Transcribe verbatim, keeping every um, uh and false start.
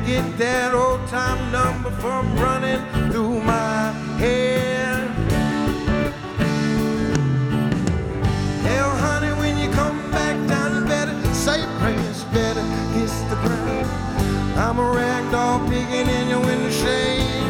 get that old time number from running through my head. Hell, honey, when you come back down to bed, say prayers, better kiss the ground. I'm a ragdoll picking in your window shade.